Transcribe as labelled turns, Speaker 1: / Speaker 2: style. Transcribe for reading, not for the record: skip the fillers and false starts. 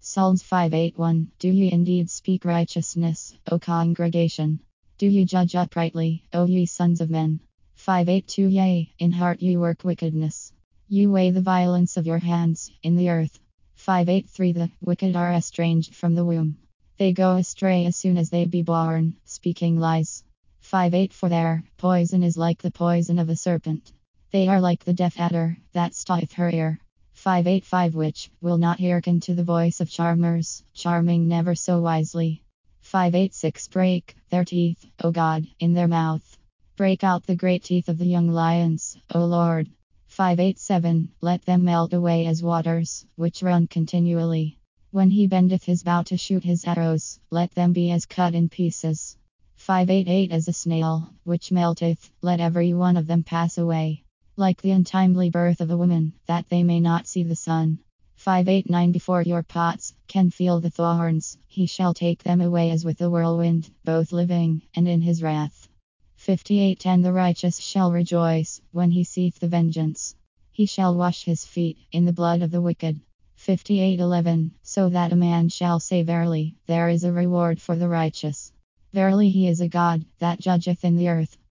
Speaker 1: Psalms 581. Do ye indeed speak righteousness, O congregation? Do ye judge uprightly, O ye sons of men? 582. Yea, in heart ye work wickedness. You weigh the violence of your hands in the earth. 583. The wicked are estranged from the womb. They go astray as soon as they be born, speaking lies. 584. Their poison is like the poison of a serpent. They are like the deaf adder that stoppeth her ear. 585. Which will not hearken to the voice of charmers, charming never so wisely. 586. Break their teeth, O God, in their mouth. Break out the great teeth of the young lions, O Lord. 587. Let them melt away as waters, which run continually. When he bendeth his bow to shoot his arrows, let them be as cut in pieces. 588. As a snail, which melteth, let every one of them pass away. Like the untimely birth of a woman, that they may not see the sun. 589. Before your pots can feel the thorns, he shall take them away as with a whirlwind, both living and in his wrath. 58. And the righteous shall rejoice when he seeth the vengeance. He shall wash his feet in the blood of the wicked. 58:11. So that a man shall say verily, there is a reward for the righteous. Verily he is a God that judgeth in the earth.